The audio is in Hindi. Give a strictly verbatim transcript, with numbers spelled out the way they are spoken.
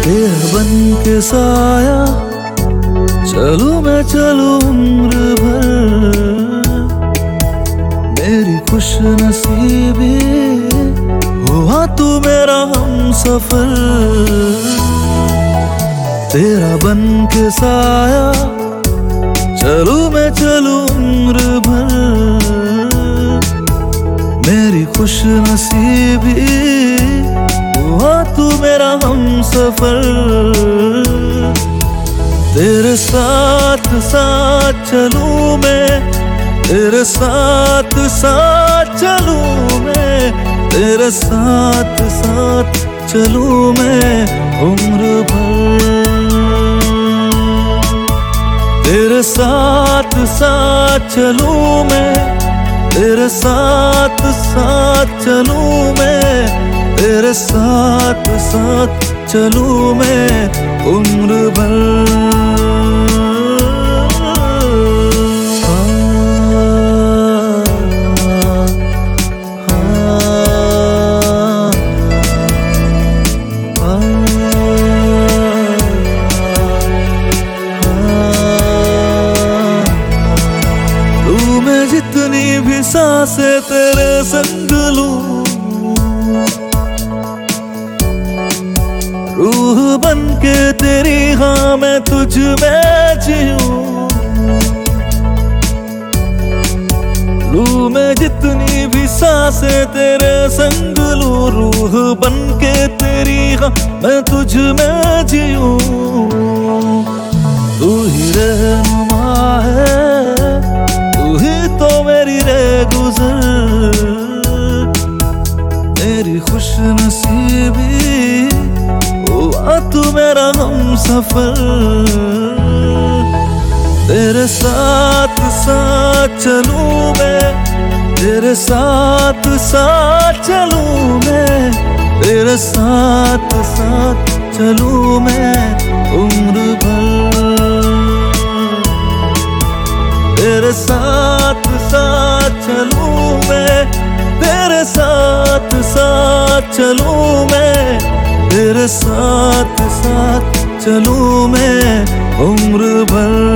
तेरा बन के साया चलूं मैं चलूं उम्र भर, मेरी खुश नसीबी हुआ तू मेरा हमसफर। तेरा बन के साया चलूं मैं चलूं उम्र भर, मेरी खुश नसीबी हुआ तू मेरा हमसफर। तेरे साथ साथ चलूं मैं, तेरे साथ साथ चलूं मैं, तेरे साथ साथ चलूं मैं उम्र भर। तेरे साथ साथ चलूं मैं, तेरे साथ साथ चलूं मैं, तेरे साथ साथ चलूं मैं उम्र भर। तू मैं जितनी भी सांसें तेरे संग लूं, रूह बन के तेरी हाँ मैं तुझ में जीऊं। लूं मैं जितनी भी सांसें तेरे संग लूं, रूह बन के तेरी हाँ मैं तुझ में जीऊं। तू ही रहनुमा है, तू ही तो मेरी रेगुज़र, मेरी खुश नसीबी हुआ तू मेरा हमसफर। तेरे साथ साथ चलूं मैं, तेरे साथ साथ चलूं मैं, तेरे साथ साथ चलूं मैं उम्र भर। तेरे साथ साथ चलूं मैं, तेरे साथ साथ चलूं मैं, तेरे साथ साथ चलूं मैं उम्र भर।